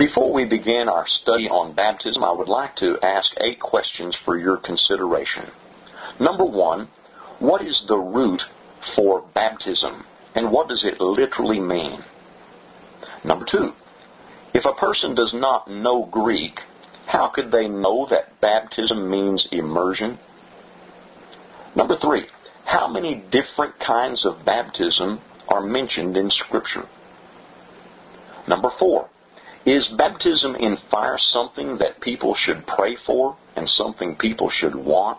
Before we begin our study on baptism, I would like to ask 8 questions for your consideration. Number 1, what is the root for baptism, and what does it literally mean? Number 2, if a person does not know Greek, how could they know that baptism means immersion? Number 3, how many different kinds of baptism are mentioned in Scripture? Number 4, is baptism in fire something that people should pray for and something people should want?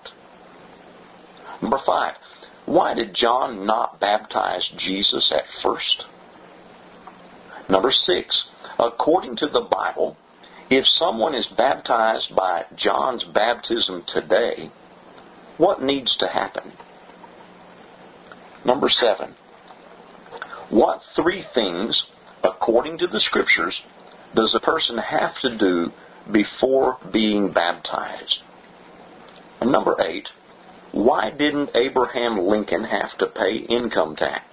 Number 5, why did John not baptize Jesus at first? Number 6, according to the Bible, if someone is baptized by John's baptism today, what needs to happen? Number 7, what 3 things, according to the Scriptures, does a person have to do before being baptized? And number 8, why didn't Abraham Lincoln have to pay income tax?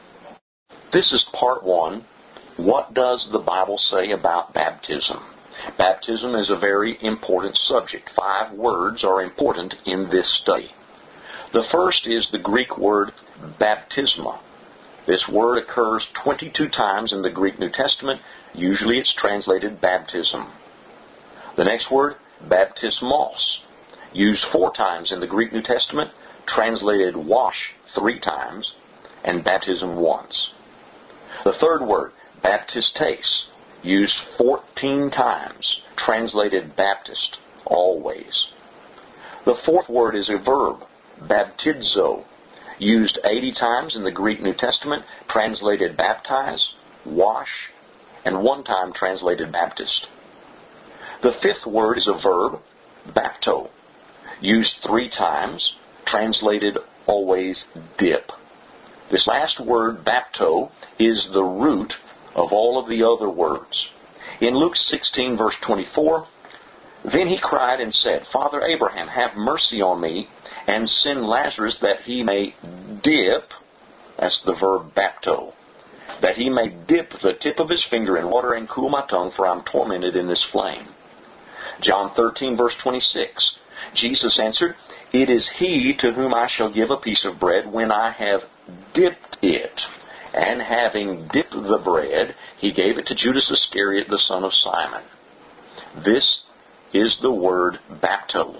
This is part 1. What does the Bible say about baptism? Baptism is a very important subject. 5 words are important in this study. The first is the Greek word baptisma. This word occurs 22 times in the Greek New Testament. Usually it's translated baptism. The next word, baptismos, used 4 times in the Greek New Testament, translated wash 3 times, and baptism once. The third word, baptistes, used 14 times, translated Baptist, always. The fourth word is a verb, baptizo, used 80 times in the Greek New Testament, translated baptize, wash, and 1 time translated Baptist. The fifth word is a verb, bapto, used 3 times, translated always dip. This last word, bapto, is the root of all of the other words. In Luke 16, verse 24, then he cried and said, Father Abraham, have mercy on me, and send Lazarus that he may dip, that's the verb bapto, that he may dip the tip of his finger in water and cool my tongue, for I am tormented in this flame. John 13, verse 26, Jesus answered, it is he to whom I shall give a piece of bread when I have dipped it. And having dipped the bread, he gave it to Judas Iscariot, the son of Simon. This is the word bapto.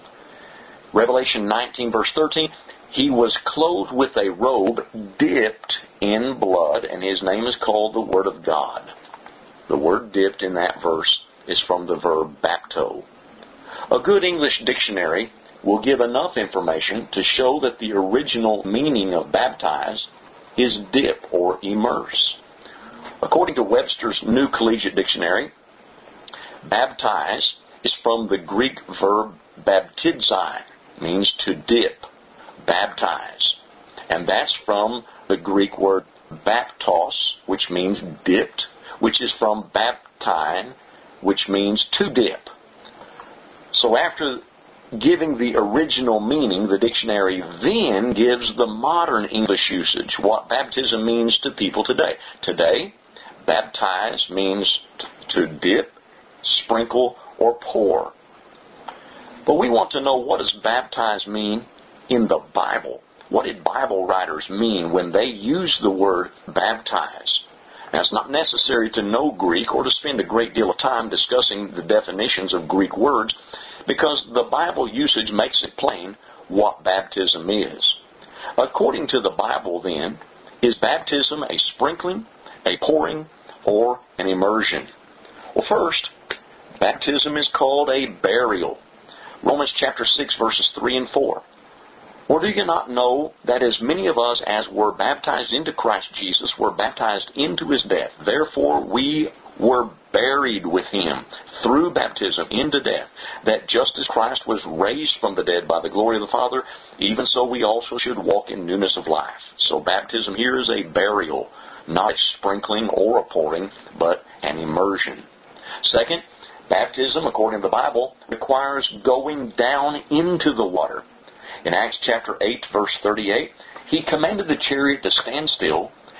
Revelation 19, verse 13, he was clothed with a robe dipped in blood, and his name is called the Word of God. The word dipped in that verse is from the verb bapto. A good English dictionary will give enough information to show that the original meaning of baptize is dip or immerse. According to Webster's New Collegiate Dictionary, baptize is from the Greek verb baptizo, means to dip, baptize. And that's from the Greek word baptos, which means dipped, which is from baptine, which means to dip. So after giving the original meaning, the dictionary then gives the modern English usage, what baptism means to people today. Today, baptize means to dip, sprinkle, or pour. But we want to know, what does baptize mean in the Bible? What did Bible writers mean when they use the word baptize? Now, it's not necessary to know Greek or to spend a great deal of time discussing the definitions of Greek words, because the Bible usage makes it plain what baptism is. According to the Bible, then, is baptism a sprinkling, a pouring, or an immersion? Well, first, baptism is called a burial. Romans chapter 6, verses 3 and 4. Or do you not know that as many of us as were baptized into Christ Jesus were baptized into his death? Therefore we were buried with him through baptism into death, that just as Christ was raised from the dead by the glory of the Father, even so we also should walk in newness of life. So baptism here is a burial, not a sprinkling or a pouring, but an immersion. Second, baptism, according to the Bible, requires going down into the water. In Acts chapter 8, verse 38, he commanded the chariot to stand still,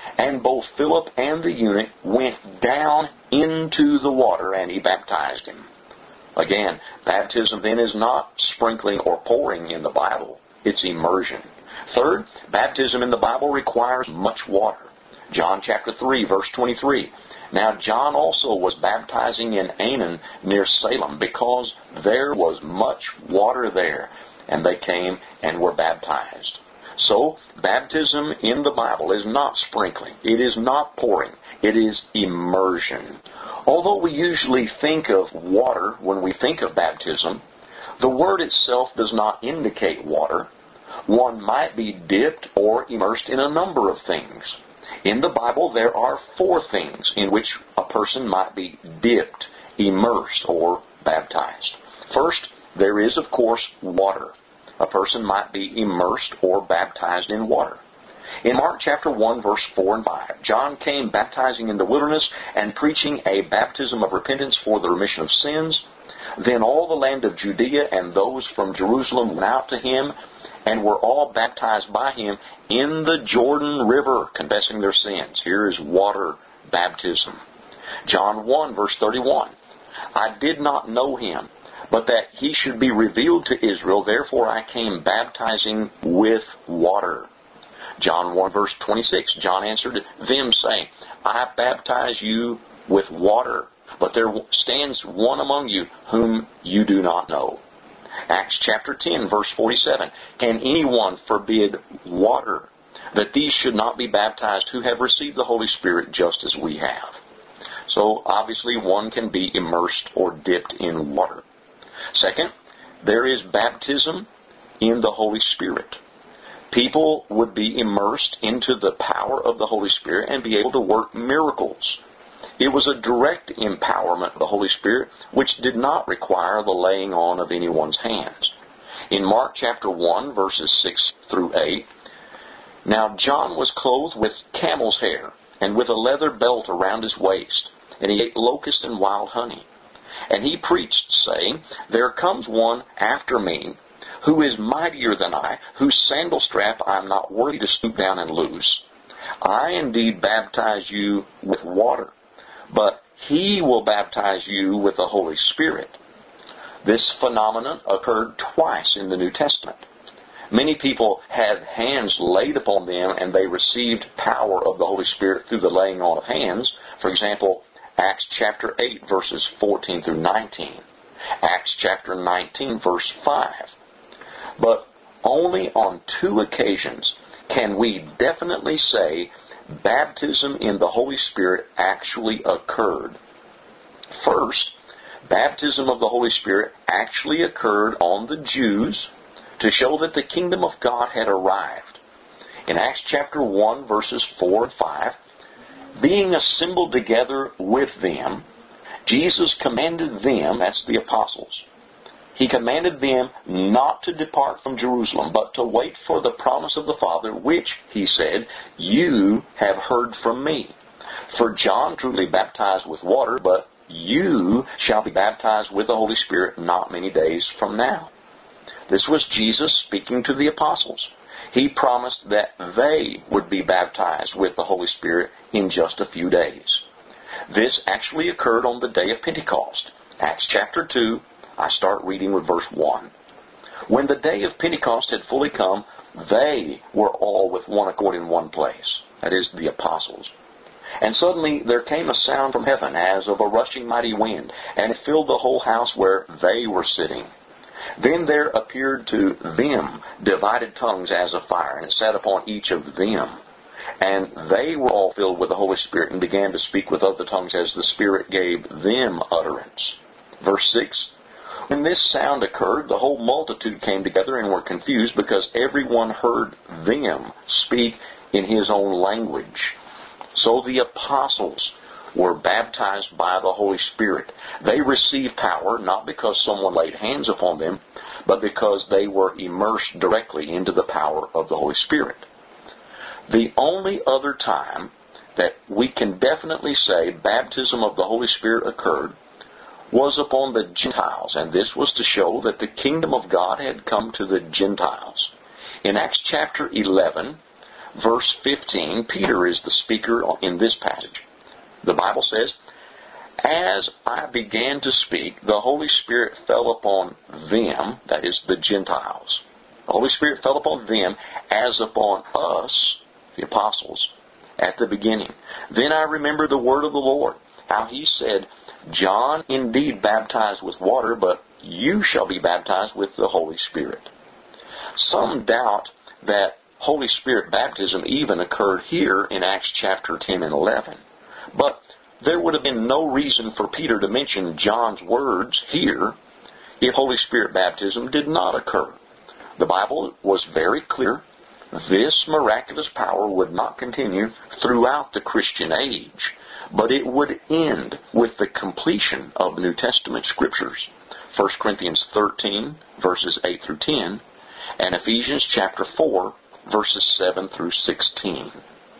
And both Philip and the eunuch went down into the water, and he baptized him. Again, baptism then is not sprinkling or pouring in the Bible. It's immersion. Third, baptism in the Bible requires much water. John chapter 3, verse 23. Now John also was baptizing in Aenon near Salem, because there was much water there, and they came and were baptized. So, baptism in the Bible is not sprinkling. It is not pouring. It is immersion. Although we usually think of water when we think of baptism, the word itself does not indicate water. One might be dipped or immersed in a number of things. In the Bible, there are 4 things in which a person might be dipped, immersed, or baptized. First, there is, of course, water. A person might be immersed or baptized in water. In Mark chapter 1, verse 4 and 5, John came baptizing in the wilderness and preaching a baptism of repentance for the remission of sins. Then all the land of Judea and those from Jerusalem went out to him, and were all baptized by him in the Jordan River, confessing their sins. Here is water baptism. John 1, verse 31, I did not know him, but that he should be revealed to Israel, therefore I came baptizing with water. John 1, verse 26, John answered them, saying, I baptize you with water, but there stands one among you whom you do not know. Acts chapter 10, verse 47, can anyone forbid water, that these should not be baptized who have received the Holy Spirit just as we have? So obviously one can be immersed or dipped in water. Second, there is baptism in the Holy Spirit. People would be immersed into the power of the Holy Spirit and be able to work miracles. It was a direct empowerment of the Holy Spirit, which did not require the laying on of anyone's hands. In Mark chapter 1, verses 6 through 8, now John was clothed with camel's hair, and with a leather belt around his waist, and he ate locusts and wild honey. And he preached, saying, there comes one after me, who is mightier than I, whose sandal strap I am not worthy to stoop down and loose. I indeed baptize you with water, but he will baptize you with the Holy Spirit. This phenomenon occurred twice in the New Testament. Many people had hands laid upon them, and they received power of the Holy Spirit through the laying on of hands. For example, Acts chapter 8, verses 14 through 19. Acts chapter 19, verse 5. But only on 2 occasions can we definitely say baptism in the Holy Spirit actually occurred. First, baptism of the Holy Spirit actually occurred on the Jews to show that the kingdom of God had arrived. In Acts chapter 1, verses 4 and 5, being assembled together with them, Jesus commanded them, that's the apostles, he commanded them not to depart from Jerusalem, but to wait for the promise of the Father, which, he said, you have heard from me. For John truly baptized with water, but you shall be baptized with the Holy Spirit not many days from now. This was Jesus speaking to the apostles. He promised that they would be baptized with the Holy Spirit in just a few days. This actually occurred on the day of Pentecost. Acts chapter 2, I start reading with verse 1. When the day of Pentecost had fully come, they were all with one accord in one place. That is, the apostles. And suddenly there came a sound from heaven as of a rushing mighty wind, and it filled the whole house where they were sitting. Then there appeared to them divided tongues as of fire, and it sat upon each of them. And they were all filled with the Holy Spirit and began to speak with other tongues as the Spirit gave them utterance. Verse 6. When this sound occurred, the whole multitude came together and were confused, because everyone heard them speak in his own language. So the apostles were baptized by the Holy Spirit. They received power not because someone laid hands upon them, but because they were immersed directly into the power of the Holy Spirit. The only other time that we can definitely say baptism of the Holy Spirit occurred was upon the Gentiles, and this was to show that the kingdom of God had come to the Gentiles. In Acts chapter 11, verse 15, Peter is the speaker in this passage. The Bible says, "As I began to speak, the Holy Spirit fell upon them," that is, the Gentiles. The Holy Spirit fell upon them as upon us, the apostles, at the beginning. Then I remembered the word of the Lord, how he said, "John indeed baptized with water, but you shall be baptized with the Holy Spirit." Some doubt that Holy Spirit baptism even occurred here in Acts chapter 10 and 11. But there would have been no reason for Peter to mention John's words here if Holy Spirit baptism did not occur. The Bible was very clear. This miraculous power would not continue throughout the Christian age, but it would end with the completion of New Testament Scriptures. 1 Corinthians 13, verses 8 through 10, and Ephesians chapter 4, verses 7 through 16.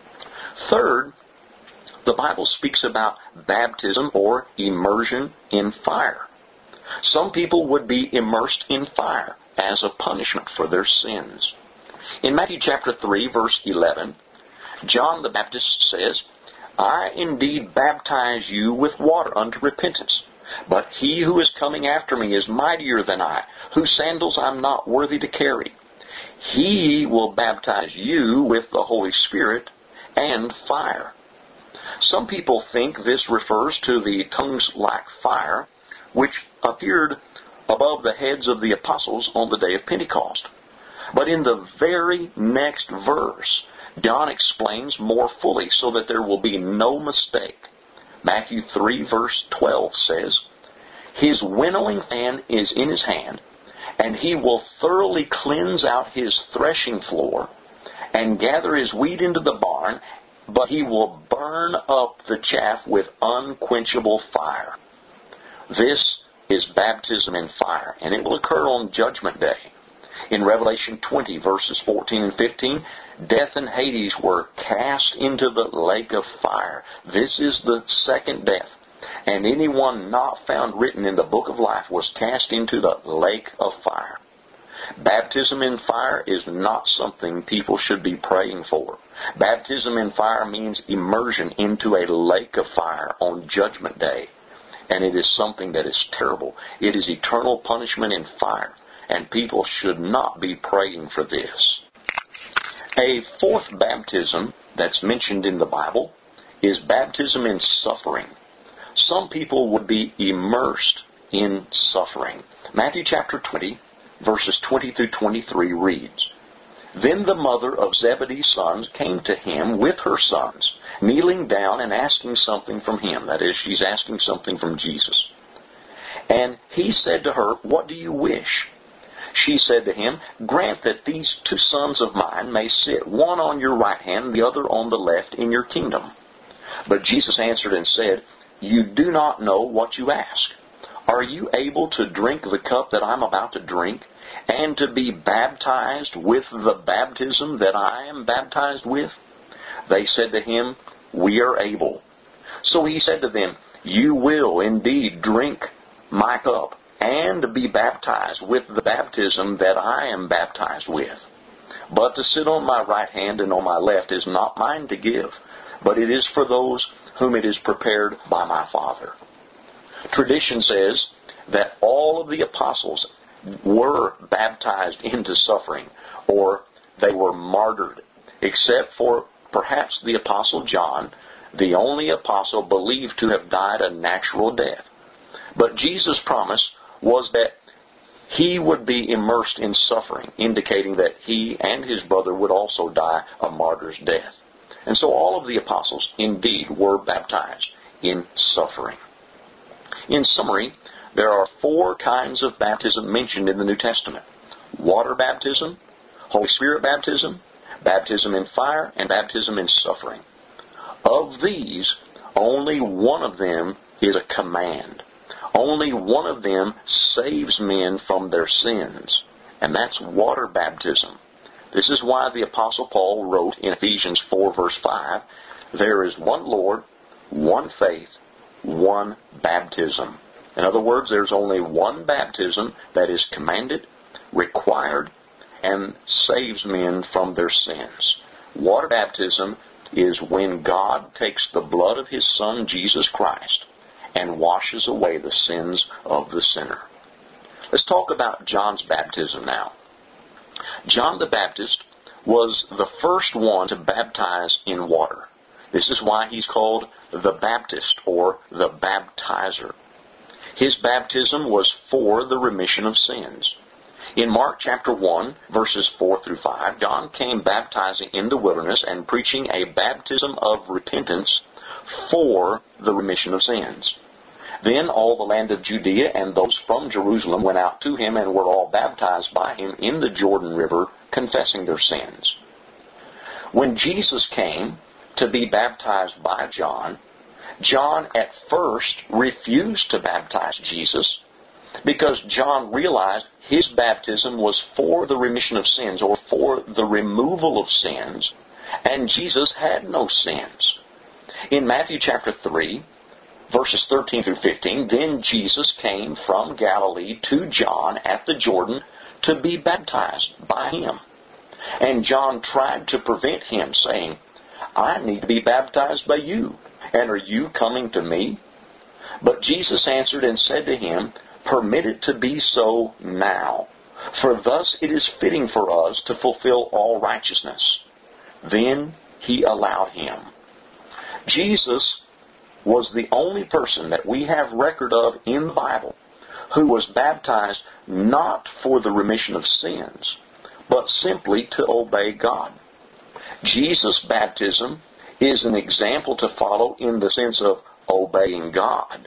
Third, the Bible speaks about baptism or immersion in fire. Some people would be immersed in fire as a punishment for their sins. In Matthew chapter 3, verse 11, John the Baptist says, "I indeed baptize you with water unto repentance, but he who is coming after me is mightier than I, whose sandals I'm not worthy to carry. He will baptize you with the Holy Spirit and fire." Some people think this refers to the tongues like fire, which appeared above the heads of the apostles on the day of Pentecost. But in the very next verse, John explains more fully so that there will be no mistake. Matthew 3, verse 12 says, "His winnowing fan is in his hand, and he will thoroughly cleanse out his threshing floor and gather his wheat into the barn, but he will burn up the chaff with unquenchable fire." This is baptism in fire, and it will occur on Judgment Day. In Revelation 20, verses 14 and 15, death and Hades were cast into the lake of fire. This is the second death, and anyone not found written in the book of life was cast into the lake of fire. Baptism in fire is not something people should be praying for. Baptism in fire means immersion into a lake of fire on Judgment Day. And it is something that is terrible. It is eternal punishment in fire. And people should not be praying for this. A fourth baptism that's mentioned in the Bible is baptism in suffering. Some people would be immersed in suffering. Matthew chapter 20, verses 20 through 23 reads, "Then the mother of Zebedee's sons came to him with her sons, kneeling down and asking something from him." That is, she's asking something from Jesus. "And he said to her, 'What do you wish?' She said to him, 'Grant that these two sons of mine may sit, one on your right hand, the other on the left, in your kingdom.' But Jesus answered and said, 'You do not know what you ask. Are you able to drink the cup that I'm about to drink, and to be baptized with the baptism that I am baptized with?' They said to him, 'We are able.' So he said to them, 'You will indeed drink my cup, and be baptized with the baptism that I am baptized with. But to sit on my right hand and on my left is not mine to give, but it is for those whom it is prepared by my Father." Tradition says that all of the apostles were baptized into suffering, or they were martyred, except for perhaps the Apostle John, the only apostle believed to have died a natural death. But Jesus' promise was that he would be immersed in suffering, indicating that he and his brother would also die a martyr's death. And so all of the apostles indeed were baptized in suffering. In summary, there are four kinds of baptism mentioned in the New Testament: water baptism, Holy Spirit baptism, baptism in fire, and baptism in suffering. Of these, only one of them is a command. Only one of them saves men from their sins, and that's water baptism. This is why the Apostle Paul wrote in Ephesians 4, verse 5, "There is one Lord, one faith, one baptism." In other words, there's only one baptism that is commanded, required, and saves men from their sins. Water baptism is when God takes the blood of His Son, Jesus Christ, and washes away the sins of the sinner. Let's talk about John's baptism now. John the Baptist was the first one to baptize in water. This is why he's called the Baptist, or the baptizer. His baptism was for the remission of sins. In Mark chapter 1, verses 4 through 5, John came baptizing in the wilderness and preaching a baptism of repentance for the remission of sins. Then all the land of Judea and those from Jerusalem went out to him and were all baptized by him in the Jordan River, confessing their sins. When Jesus came to be baptized by John, John at first refused to baptize Jesus because John realized his baptism was for the remission of sins, or for the removal of sins, and Jesus had no sins. In Matthew chapter 3, verses 13 through 15, then Jesus came from Galilee to John at the Jordan to be baptized by him. And John tried to prevent him, saying, I need to be baptized by you, and are you coming to me? But Jesus answered and said to him, Permit it to be so now, for thus it is fitting for us to fulfill all righteousness. Then he allowed him. Jesus was the only person that we have record of in the Bible who was baptized not for the remission of sins, but simply to obey God. Jesus' baptism is an example to follow in the sense of obeying God.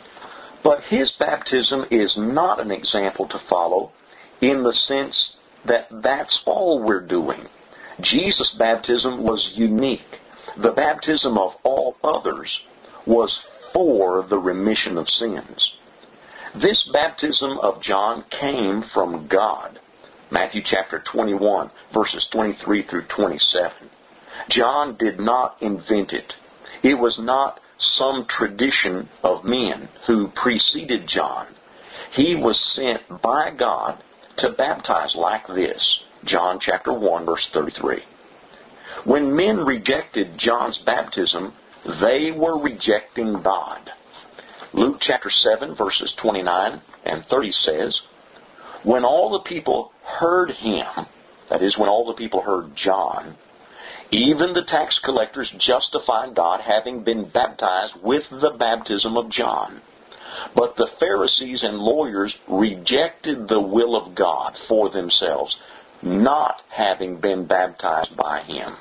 But his baptism is not an example to follow in the sense that that's all we're doing. Jesus' baptism was unique. The baptism of all others was for the remission of sins. This baptism of John came from God. Matthew chapter 21, verses 23 through 27. John did not invent it. It was not some tradition of men who preceded John. He was sent by God to baptize like this. John chapter 1, verse 33. When men rejected John's baptism, they were rejecting God. Luke chapter 7, verses 29 and 30 says, When all the people heard him, that is, when all the people heard John, even the tax collectors justified God, having been baptized with the baptism of John. But the Pharisees and lawyers rejected the will of God for themselves, not having been baptized by him.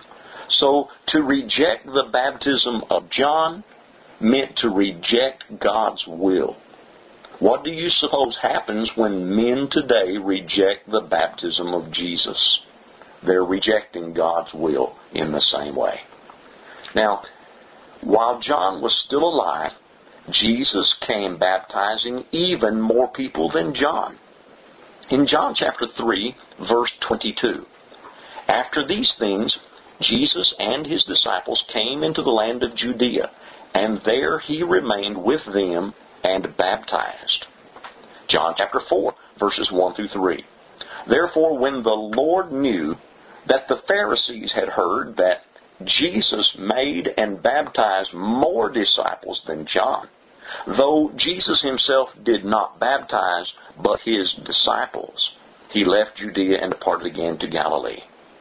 So to reject the baptism of John meant to reject God's will. What do you suppose happens when men today reject the baptism of Jesus? They're rejecting God's will in the same way. Now, while John was still alive, Jesus came baptizing even more people than John. In John chapter 3, verse 22, After these things, Jesus and his disciples came into the land of Judea, and there he remained with them and baptized. John chapter 4, verses 1 through 3. Therefore, when the Lord knew that the Pharisees had heard that Jesus made and baptized more disciples than John, though Jesus himself did not baptize, but his disciples, he left Judea and departed again to Galilee.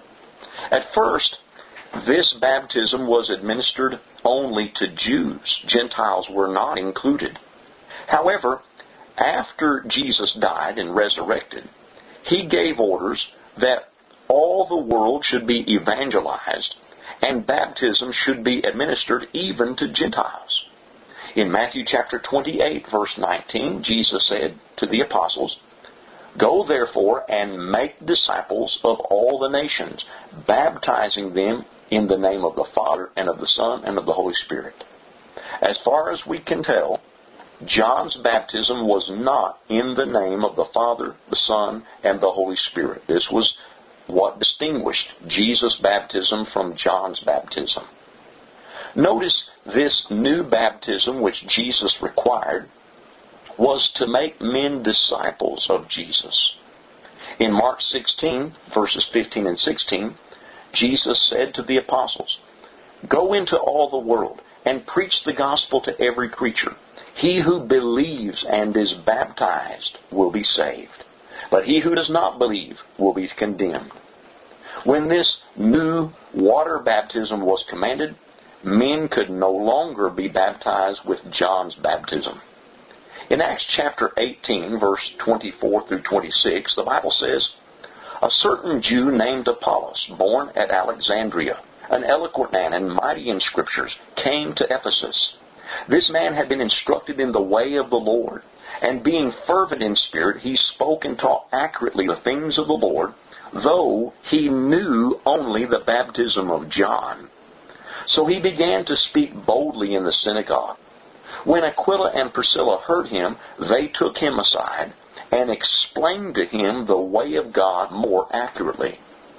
At first, this baptism was administered only to Jews. Gentiles were not included. However, after Jesus died and resurrected, he gave orders that all the world should be evangelized, and baptism should be administered even to Gentiles. In Matthew chapter 28, verse 19, Jesus said to the apostles, Go therefore and make disciples of all the nations, baptizing them in the name of the Father and of the Son and of the Holy Spirit. As far as we can tell, John's baptism was not in the name of the Father, the Son, and the Holy Spirit. This was what distinguished Jesus' baptism from John's baptism. Notice this new baptism which Jesus required was to make men disciples of Jesus. In Mark 16, verses 15 and 16, Jesus said to the apostles, "Go into all the world and preach the gospel to every creature. He who believes and is baptized will be saved, but he who does not believe will be condemned." When this new water baptism was commanded, men could no longer be baptized with John's baptism. In Acts chapter 18, verse 24 through 26, the Bible says, "A certain Jew named Apollos, born at Alexandria, an eloquent man and mighty in Scriptures, came to Ephesus. This man had been instructed in the way of the Lord, and being fervent in spirit, he spoke and taught accurately the things of the Lord, though he knew only the baptism of John. So he began to speak boldly in the synagogue. When Aquila and Priscilla heard him, they took him aside and explained to him the way of God more accurately."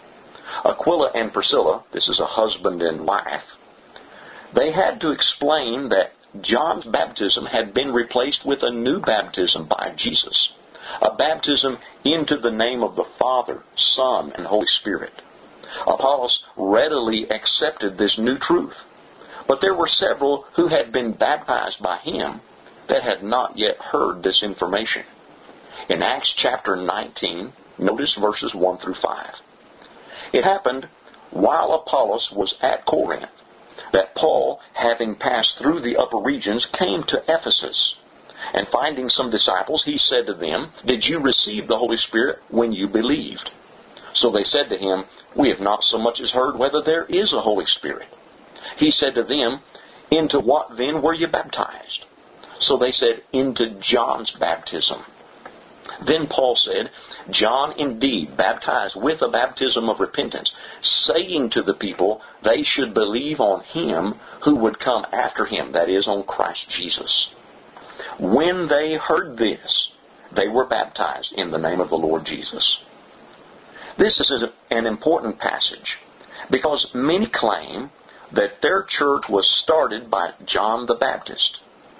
Aquila and Priscilla, this is a husband and wife, they had to explain that John's baptism had been replaced with a new baptism by Jesus, a baptism into the name of the Father, Son, and Holy Spirit. Apollos readily accepted this new truth, but there were several who had been baptized by him that had not yet heard this information. In Acts chapter 19, notice verses 1 through 5. "It happened while Apollos was at Corinth that Paul, having passed through the upper regions, came to Ephesus. And finding some disciples, he said to them, 'Did you receive the Holy Spirit when you believed?' So they said to him, 'We have not so much as heard whether there is a Holy Spirit.' He said to them, 'Into what then were you baptized?' So they said, 'Into John's baptism.' Then Paul said, 'John indeed baptized with a baptism of repentance, saying to the people they should believe on him who would come after him, that is, on Christ Jesus.' When they heard this, they were baptized in the name of the Lord Jesus." This is an important passage because many claim that their church was started by John the Baptist.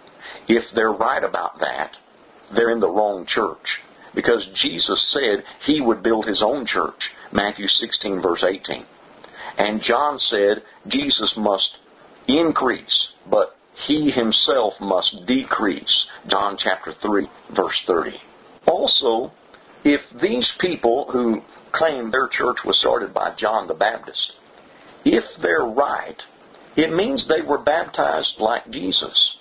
If they're right about that, they're in the wrong church, because Jesus said he would build his own church, Matthew 16, verse 18. And John said Jesus must increase, but he himself must decrease, John chapter 3, verse 30. Also, if these people who claim their church was started by John the Baptist, if they're right, it means they were baptized like Jesus.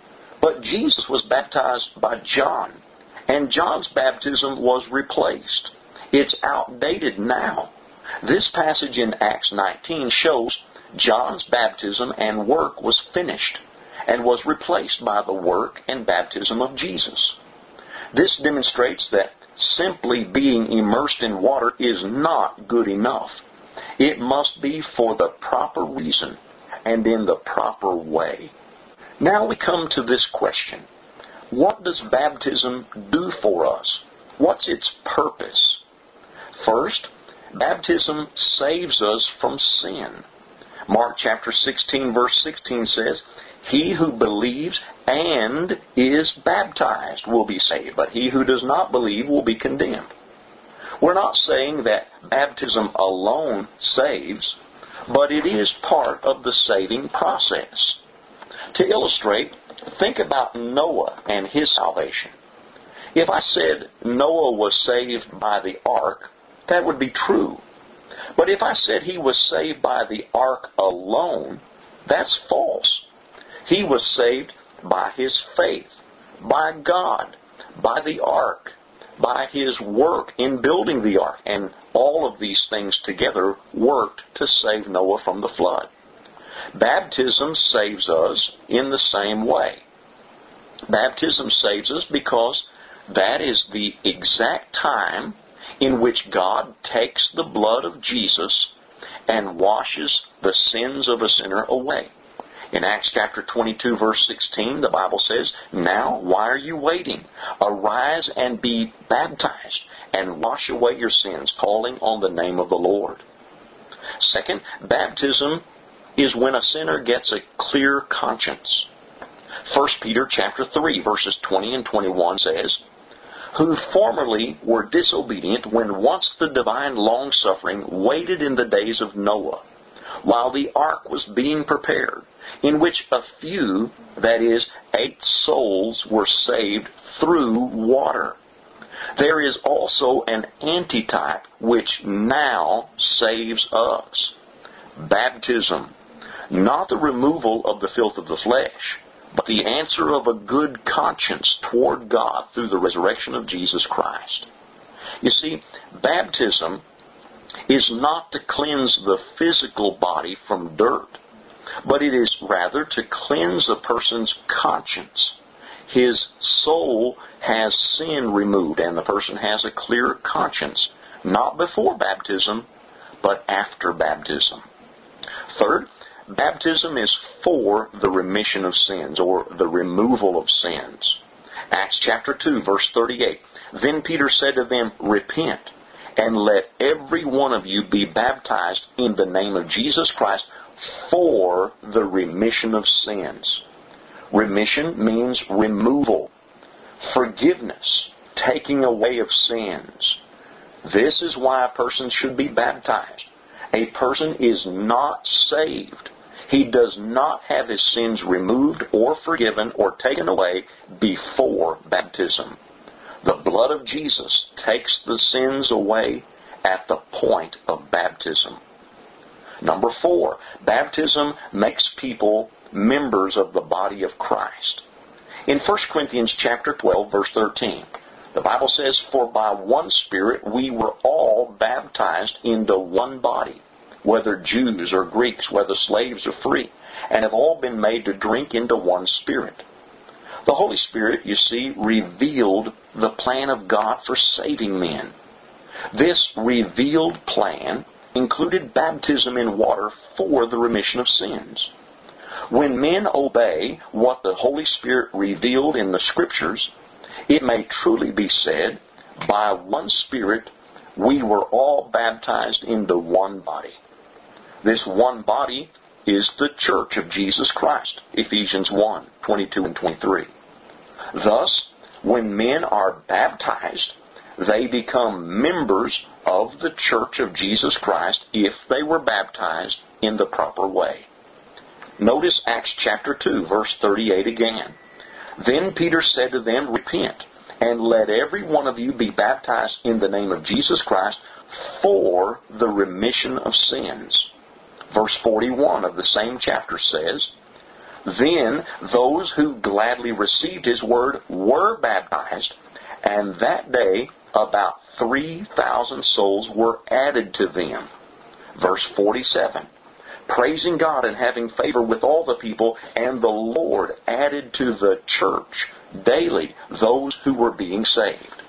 But Jesus was baptized by John, and John's baptism was replaced. It's outdated now. This passage in Acts 19 shows John's baptism and work was finished and was replaced by the work and baptism of Jesus. This demonstrates that simply being immersed in water is not good enough. It must be for the proper reason and in the proper way. Now we come to this question. What does baptism do for us? What's its purpose? First, baptism saves us from sin. Mark chapter 16, verse 16 says, "He who believes and is baptized will be saved, but he who does not believe will be condemned." We're not saying that baptism alone saves, but it is part of the saving process. To illustrate, think about Noah and his salvation. If I said Noah was saved by the ark, that would be true. But if I said he was saved by the ark alone, that's false. He was saved by his faith, by God, by the ark, by his work in building the ark, and all of these things together worked to save Noah from the flood. Baptism saves us in the same way. Baptism saves us because that is the exact time in which God takes the blood of Jesus and washes the sins of a sinner away. In Acts chapter 22, verse 16, the Bible says, "Now, why are you waiting? Arise and be baptized, and wash away your sins, calling on the name of the Lord." Second, baptism is when a sinner gets a clear conscience. 1 Peter chapter 3, verses 20 and 21 says, who formerly were disobedient when once the divine long-suffering waited in the days of Noah, while the ark was being prepared, in which a few, that is, 8 souls, were saved through water. There is also an antitype which now saves us. Baptism, not the removal of the filth of the flesh, but the answer of a good conscience toward God through the resurrection of Jesus Christ. You see, baptism is not to cleanse the physical body from dirt, but it is rather to cleanse a person's conscience. His soul has sin removed, and the person has a clear conscience, not before baptism, but after baptism. Third, baptism is for the remission of sins, or the removal of sins. Acts chapter 2, verse 38. Then Peter said to them, "Repent, and let every one of you be baptized in the name of Jesus Christ for the remission of sins." Remission means removal, forgiveness, taking away of sins. This is why a person should be baptized. A person is not saved. He does not have his sins removed or forgiven or taken away before baptism. The blood of Jesus takes the sins away at the point of baptism. Number 4, baptism makes people members of the body of Christ. In 1 Corinthians chapter 12, verse 13, the Bible says, "For by one Spirit we were all baptized into one body, whether Jews or Greeks, whether slaves or free, and have all been made to drink into one Spirit." The Holy Spirit, you see, revealed the plan of God for saving men. This revealed plan included baptism in water for the remission of sins. When men obey what the Holy Spirit revealed in the Scriptures, it may truly be said, by one Spirit we were all baptized into one body. This one body is the church of Jesus Christ, Ephesians 1, 22 and 23. Thus, when men are baptized, they become members of the church of Jesus Christ if they were baptized in the proper way. Notice Acts chapter 2, verse 38 again. Then Peter said to them, "Repent, and let every one of you be baptized in the name of Jesus Christ for the remission of sins." Verse 41 of the same chapter says, "Then those who gladly received his word were baptized, and that day about 3,000 souls were added to them." Verse 47, "Praising God and having favor with all the people, and the Lord added to the church daily those who were being saved."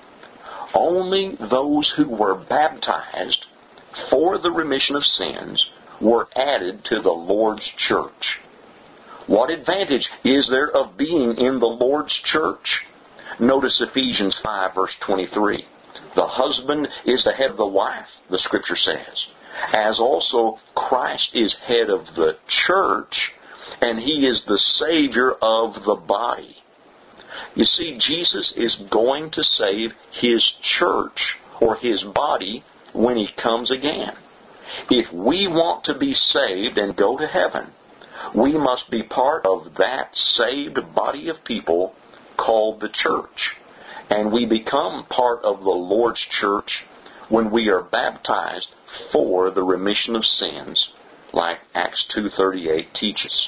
Only those who were baptized for the remission of sins were added to the Lord's church. What advantage is there of being in the Lord's church? Notice Ephesians 5, verse 23. The husband is the head of the wife, the Scripture says, as also Christ is head of the church, and he is the Savior of the body. You see, Jesus is going to save his church, or his body, when he comes again. If we want to be saved and go to heaven, we must be part of that saved body of people called the church. And we become part of the Lord's church when we are baptized for the remission of sins, like Acts 2:38 teaches.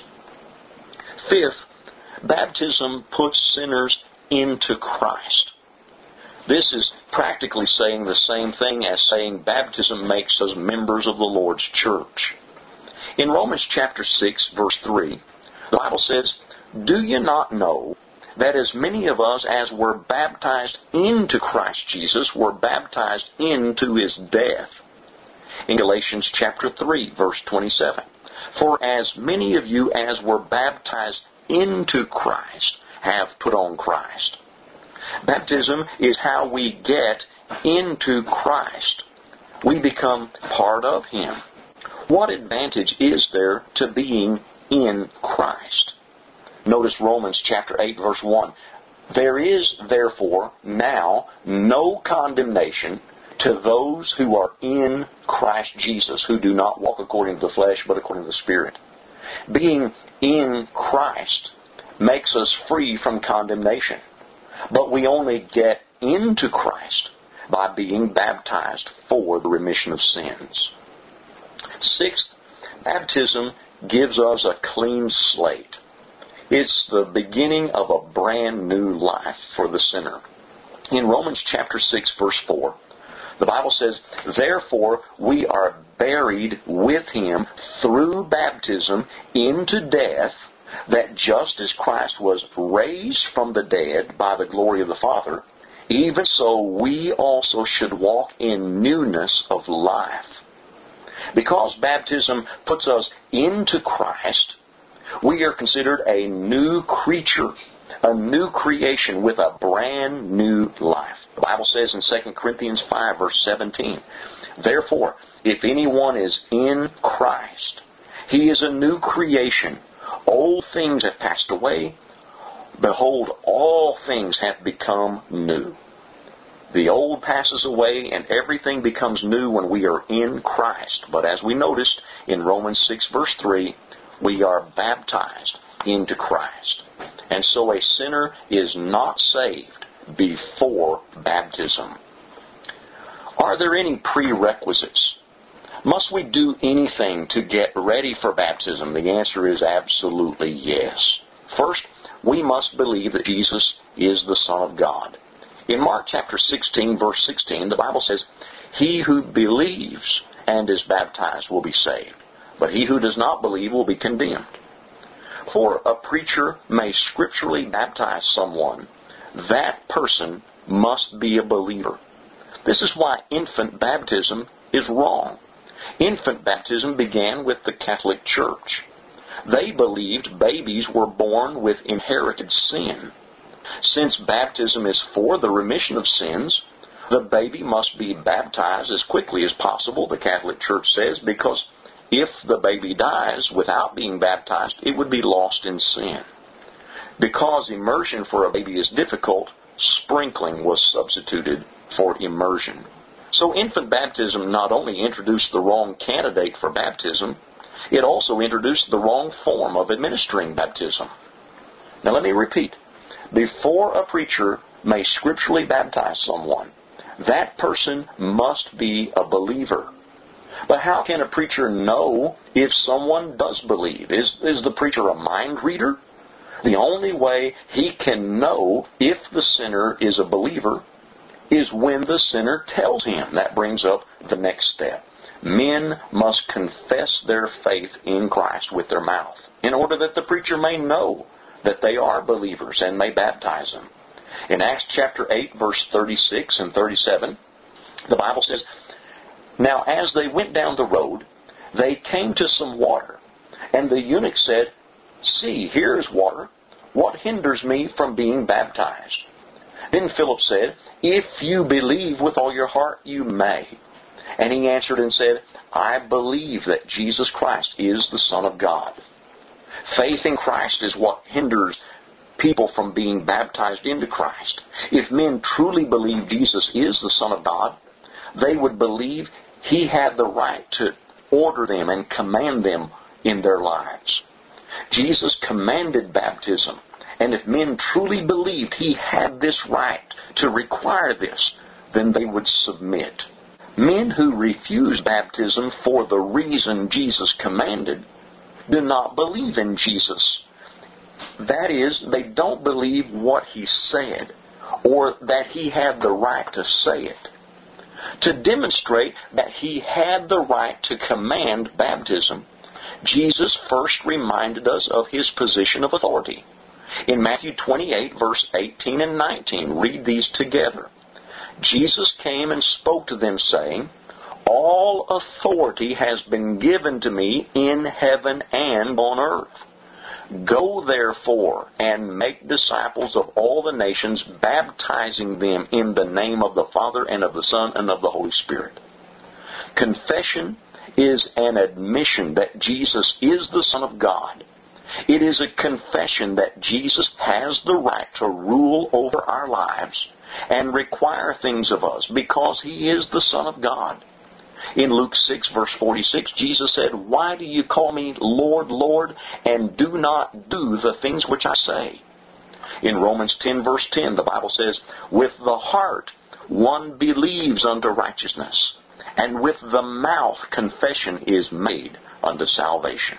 Fifth, baptism puts sinners into Christ. This is practically saying the same thing as saying baptism makes us members of the Lord's church. In Romans chapter 6, verse 3, the Bible says, "Do you not know that as many of us as were baptized into Christ Jesus were baptized into his death?" In Galatians chapter 3, verse 27, "For as many of you as were baptized into Christ have put on Christ." Baptism is how we get into Christ. We become part of him. What advantage is there to being in Christ? Notice Romans chapter 8, verse 1. There is, therefore, now no condemnation to those who are in Christ Jesus, who do not walk according to the flesh, but according to the Spirit. Being in Christ makes us free from condemnation. But we only get into Christ by being baptized for the remission of sins. Sixth, baptism gives us a clean slate. It's the beginning of a brand new life for the sinner. In Romans chapter 6, verse 4, the Bible says, "Therefore we are buried with Him through baptism into death, that just as Christ was raised from the dead by the glory of the Father, even so we also should walk in newness of life." Because baptism puts us into Christ, we are considered a new creature, a new creation with a brand new life. The Bible says in 2 Corinthians 5, verse 17, "Therefore, if anyone is in Christ, he is a new creation. Old things have passed away. Behold, all things have become new." The old passes away and everything becomes new when we are in Christ. But as we noticed in Romans 6, verse 3, we are baptized into Christ. And so a sinner is not saved before baptism. Are there any prerequisites? Must we do anything to get ready for baptism? The answer is absolutely yes. First, we must believe that Jesus is the Son of God. In Mark chapter 16, verse 16, the Bible says, "He who believes and is baptized will be saved, but he who does not believe will be condemned." For a preacher may scripturally baptize someone, that person must be a believer. This is why infant baptism is wrong. Infant baptism began with the Catholic Church. They believed babies were born with inherited sin. Since baptism is for the remission of sins, the baby must be baptized as quickly as possible, the Catholic Church says, because if the baby dies without being baptized, it would be lost in sin. Because immersion for a baby is difficult, sprinkling was substituted for immersion. So infant baptism not only introduced the wrong candidate for baptism, it also introduced the wrong form of administering baptism. Now let me repeat. Before a preacher may scripturally baptize someone, that person must be a believer. But how can a preacher know if someone does believe? Is the preacher a mind reader? The only way he can know if the sinner is a believer is when the sinner tells him. That brings up the next step. Men must confess their faith in Christ with their mouth in order that the preacher may know that they are believers and may baptize them. In Acts chapter 8, verse 36 and 37, the Bible says, "Now as they went down the road, they came to some water, and the eunuch said, 'See, here is water. What hinders me from being baptized?' Then Philip said, 'If you believe with all your heart, you may.' And he answered and said, 'I believe that Jesus Christ is the Son of God.'" Faith in Christ is what hinders people from being baptized into Christ. If men truly believe Jesus is the Son of God, they would believe He had the right to order them and command them in their lives. Jesus commanded baptism, and if men truly believed He had this right to require this, then they would submit. Men who refuse baptism for the reason Jesus commanded do not believe in Jesus. That is, they don't believe what He said, or that He had the right to say it. To demonstrate that He had the right to command baptism, Jesus first reminded us of His position of authority. In Matthew 28, verse 18 and 19, read these together. "Jesus came and spoke to them, saying, 'All authority has been given to me in heaven and on earth. Go therefore and make disciples of all the nations, baptizing them in the name of the Father and of the Son and of the Holy Spirit.'" Confession is an admission that Jesus is the Son of God It is a confession that Jesus has the right to rule over our lives and require things of us because He is the Son of God. In Luke 6, verse 46, Jesus said, "Why do you call me Lord, Lord, and do not do the things which I say?" In Romans 10, verse 10, the Bible says, "With the heart one believes unto righteousness, and with the mouth confession is made unto salvation."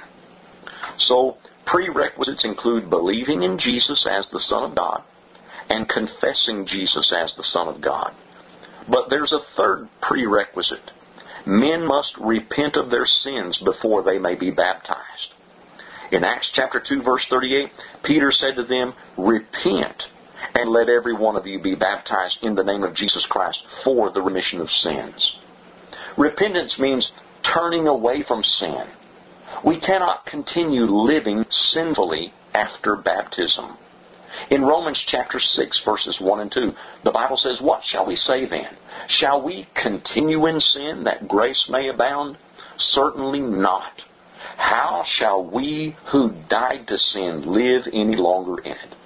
So, prerequisites include believing in Jesus as the Son of God and confessing Jesus as the Son of God. But there's a third prerequisite. Men must repent of their sins before they may be baptized. In Acts chapter 2, verse 38, Peter said to them, "Repent, and let every one of you be baptized in the name of Jesus Christ for the remission of sins." Repentance means turning away from sin. We cannot continue living sinfully after baptism. In Romans chapter 6, verses 1 and 2, the Bible says, "What shall we say then? Shall we continue in sin that grace may abound? Certainly not. How shall we who died to sin live any longer in it?"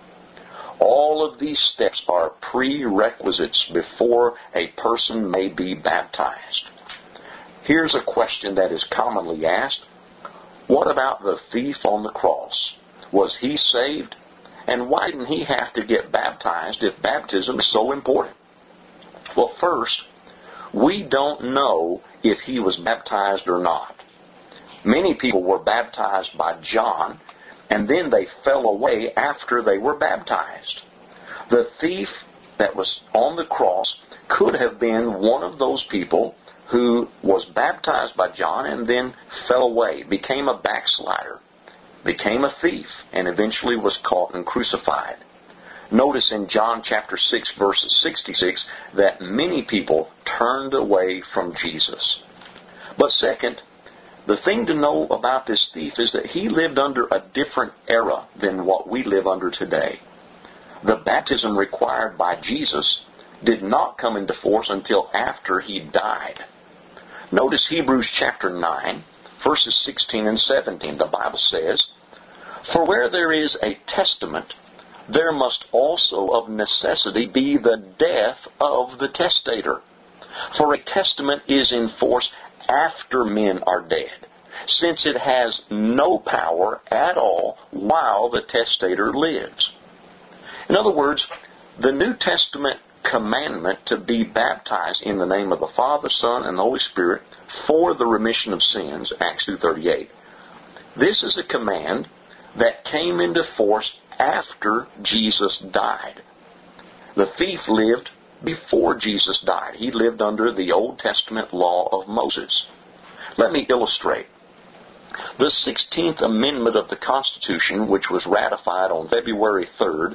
All of these steps are prerequisites before a person may be baptized. Here's a question that is commonly asked. What about the thief on the cross? Was he saved? And why didn't he have to get baptized if baptism is so important? Well, first, we don't know if he was baptized or not. Many people were baptized by John, and then they fell away after they were baptized. The thief that was on the cross could have been one of those people who was baptized by John and then fell away, became a backslider, became a thief, and eventually was caught and crucified. Notice in John chapter 6, verses 66, that many people turned away from Jesus. But second, the thing to know about this thief is that he lived under a different era than what we live under today. The baptism required by Jesus did not come into force until after he died. Notice Hebrews chapter 9, verses 16 and 17. The Bible says, "For where there is a testament, there must also of necessity be the death of the testator. For a testament is in force after men are dead, since it has no power at all while the testator lives." In other words, the New Testament commandment to be baptized in the name of the Father, Son, and the Holy Spirit for the remission of sins, Acts 2:38. This is a command that came into force after Jesus died. The thief lived before Jesus died. He lived under the Old Testament law of Moses. Let me illustrate. The 16th Amendment of the Constitution, which was ratified on February 3rd,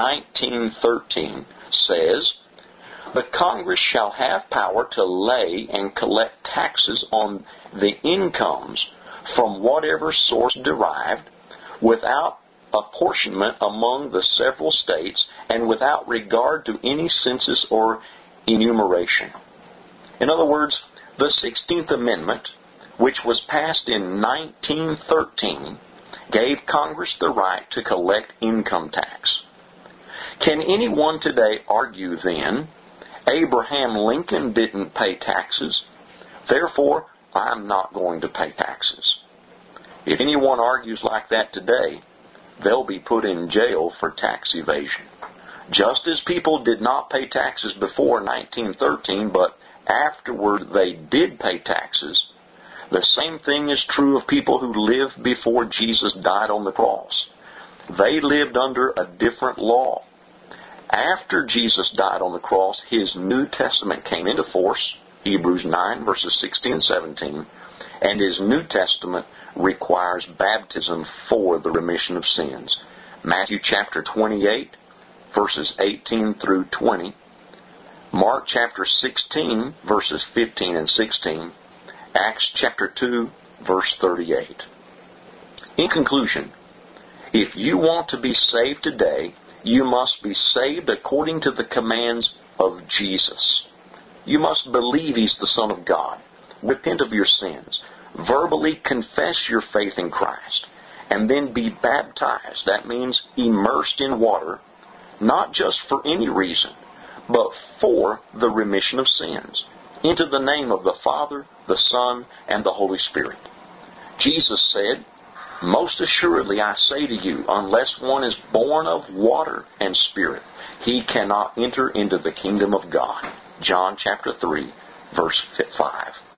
1913, says, "The Congress shall have power to lay and collect taxes on the incomes from whatever source derived, without apportionment among the several states, and without regard to any census or enumeration." In other words, the 16th Amendment, which was passed in 1913, gave Congress the right to collect income tax. Can anyone today argue then, Abraham Lincoln didn't pay taxes, therefore I'm not going to pay taxes? If anyone argues like that today, they'll be put in jail for tax evasion. Just as people did not pay taxes before 1913, but afterward they did pay taxes, the same thing is true of people who lived before Jesus died on the cross. They lived under a different law. After Jesus died on the cross, His New Testament came into force, Hebrews 9, verses 16 and 17, and His New Testament requires baptism for the remission of sins. Matthew chapter 28, verses 18 through 20, Mark chapter 16, verses 15 and 16, Acts chapter 2, verse 38. In conclusion, if you want to be saved today, you must be saved according to the commands of Jesus. You must believe He's the Son of God. Repent of your sins. Verbally confess your faith in Christ. and then be baptized. That means immersed in water, not just for any reason, but for the remission of sins, into the name of the Father, the Son, and the Holy Spirit. Jesus said, "Most assuredly I say to you, unless one is born of water and Spirit, he cannot enter into the kingdom of God." John chapter 3, verse 5.